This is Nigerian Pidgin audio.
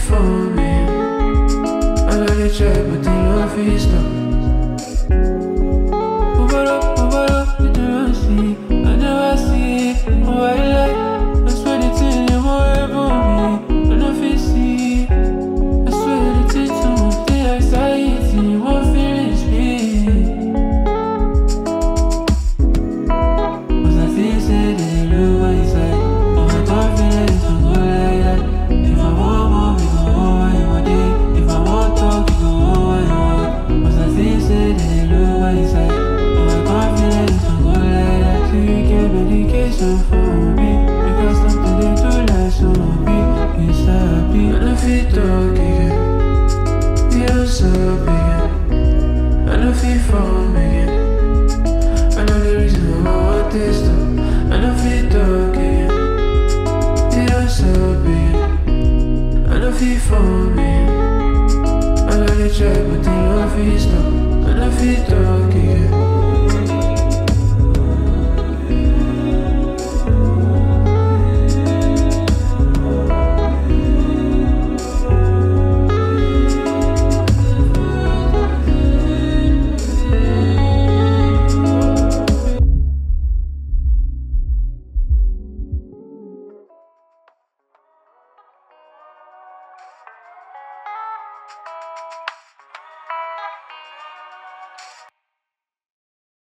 for me. I know they try, but they love fit stop. Move it up, you don't see. I never see it. Oh, I like. I swear the thing you more about me. I know fit see. I swear the thing too much. The anxiety, what feelings be. Was I think say they look what it's like. Oh, my confidence don't go like that. If I want more, we go on my day. If I want talk, we go on my way. Was I think say they look what it's like. Oh, my confidence don't go like that. So you get medication for me. Because something they do like so big. It's happy. And if you talk again, we don't stop again. And if you fall again, I know the reason why I want this stuff. And if you talk again, we don't stop again. And if you fall again, I know they try, but they love you stop. And if you talk